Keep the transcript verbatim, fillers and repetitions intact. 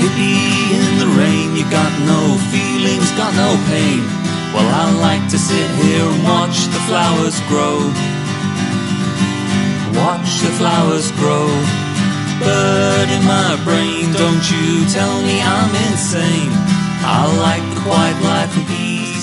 hippie in the rain. You got no feelings, got no pain. Well, I like to sit here and watch the flowers grow. Watch the flowers grow. Bird in my brain, don't you tell me I'm insane. I like the quiet life and peace